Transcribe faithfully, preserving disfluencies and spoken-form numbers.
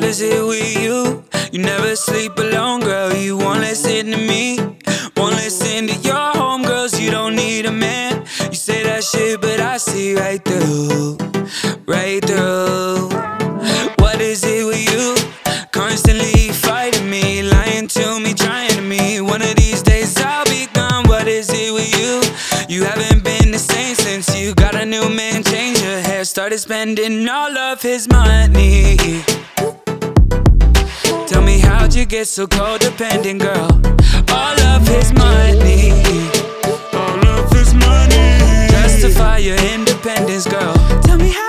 is it with you? You never sleep alone, girl. You won't listen to me, won't listen to your homegirls. You don't need a man. You say that shit, but I see right through, right through. What is it with you? Constantly fighting me, lying to me, trying to me. One of these days I'll be gone. What is it with you? You haven't been the same since you got a new man, changed your hair, started spending all of his money. Tell me, how'd you get so codependent, girl? All of his money, all of his money. Justify your independence, girl. Tell me how